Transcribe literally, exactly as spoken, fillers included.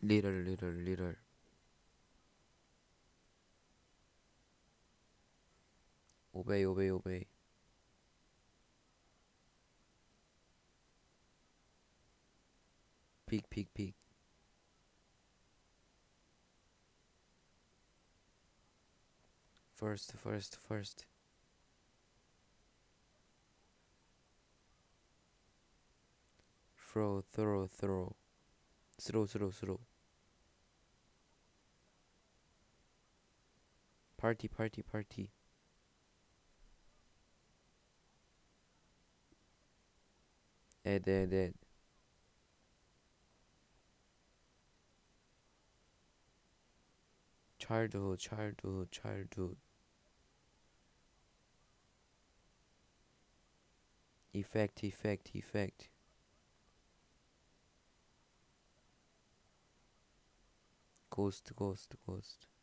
little, little, little. Obey, obey, obey. Peek, peek, peek. First, first, first. Throw, throw, throw. Throw, throw, throw. Party, party, party. Ed, ed, ed. Childhood, childhood, childhood. Effect, effect, effect. Ghost, ghost, ghost.